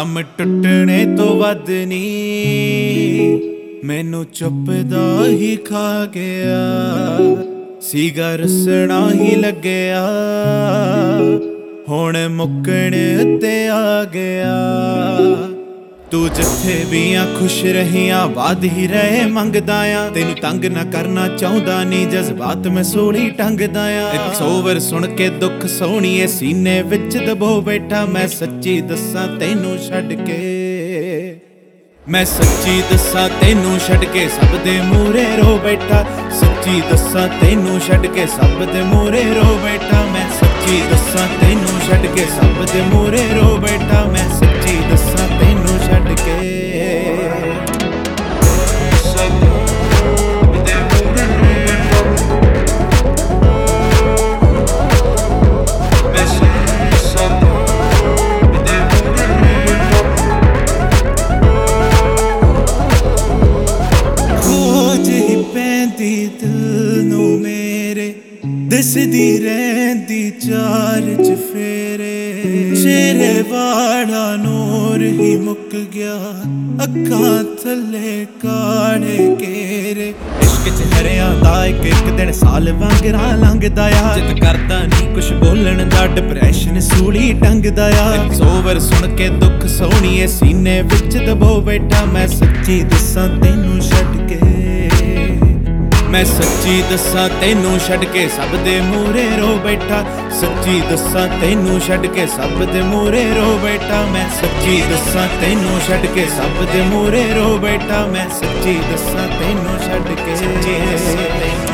ਦਮ ਟੁੱਟਣੇ ਤੋਂ ਵੱਧ ਨੀ ਮੈਨੂੰ ਚੁੱਪਦਾ ਹੀ ਖਾ ਗਿਆ ਸੀਗਾ ਰਸਣਾ ਹੀ ਲੱਗਿਆ ਹੁਣ ਮੁੱਕਣ ਤੇ ਆ ਗਿਆ ਤੂੰ ਜਿੱਥੇ ਵੀ ਆ ਖੁਸ਼ ਰਹੀਆਂ ਬਾਦ ਹੀ ਰਹੇ ਮੰਗਦਾ ਆ ਤੈਨੂੰ ਤੰਗ ਨਾ ਕਰਨਾ ਚਾਹੁੰਦਾ ਨੀ ਜਜ਼ਬਾਤ ਮੈਂ ਸੋਹਣੀ ਟੰਗਦਾ ਆ ਇਟਸ ਓਵਰ ਸੁਣ ਕੇ ਦੁੱਖ ਸੋਹਣੀਏ ਸੀਨੇ ਵਿੱਚ ਦਬੋ ਬੈਠਾ ਮੈਂ ਸੱਚੀ ਦੱਸਾਂ ਤੈਨੂੰ ਛੱਡ ਕੇ ਮੈਂ ਸੱਚੀ ਦੱਸਾਂ ਤੈਨੂੰ ਛੱਡ ਕੇ ਸਭ ਦੇ ਮੂਹਰੇ ਰੋ ਬੈਠਾ ਸੱਚੀ ਦੱਸਾਂ ਤੈਨੂੰ ਛੱਡ ਕੇ ਸਭ ਦੇ ਮੂਹਰੇ ਰੋ ਬੈਠਾ ਮੈਂ ਸੱਚੀ ਦੱਸਾਂ ਤੈਨੂੰ ਛੱਡ ਕੇ ਸਭ ਦੇ ਮੂਹਰੇ ਰੋ ਬੈਠਾ ਮੈਂ ਸੱਚੀ ਦੱਸਾਂ ਤੈਨੂੰ ਛੱਡ ਕੇ ਦਿਲ ਨੂੰ ਮੇਰੇ ਦਿਸਦੀ ਰਹਿੰਦੀ ਚਾਰ ਚਫੇਰੇ ਚਿਹਰੇ ਵਾਲਾ ਨੂਰ ਹੀ ਮੁੱਕ ਗਿਆ ਅੱਖਾਂ ਥੱਲੇ ਕਾਲੇ ਘੇਰੇ ਇਸ਼ਕ ਚ ਹਰਿਆਂ ਦਾ ਇੱਕ ਦਿਨ ਸਾਲ ਵਾਂਗਰਾਂ ਲੰਘਦਾ ਆ ਜਿੱਦ ਕਰਦਾ ਨਹੀਂ ਕੁਛ ਬੋਲਣ ਦਾ ਡਿਪਰੈਸ਼ਨ ਸੂਲੀ ਟੰਗਦਾ ਆ ਇਟਸ ਓਵਰ ਸੁਣ ਕੇ ਦੁੱਖ ਸੋਹਣੀਏ ਸੀਨੇ ਵਿੱਚ ਦਬੋ ਬੈਠਾ ਮੈਂ ਸੱਚੀ ਦੱਸਾਂ ਤੈਨੂੰ ਛੱਡ ਕੇ ਮੈਂ ਸੱਚੀ ਦੱਸਾਂ ਤੈਨੂੰ ਛੱਡ ਕੇ ਸਭ ਦੇ ਮੂਹਰੇ ਰੋ ਬੈਠਾ ਸੱਚੀ ਦੱਸਾਂ ਤੈਨੂੰ ਛੱਡ ਕੇ ਸਭ ਦੇ ਮੂਹਰੇ ਰੋ ਬੈਠਾ ਮੈਂ ਸੱਚੀ ਦੱਸਾਂ ਤੈਨੂੰ ਛੱਡ ਕੇ ਸਭ ਦੇ ਮੂਹਰੇ ਰੋ ਬੈਠਾ ਮੈਂ ਸੱਚੀ ਦੱਸਾਂ ਤੈਨੂੰ ਛੱਡ ਕੇ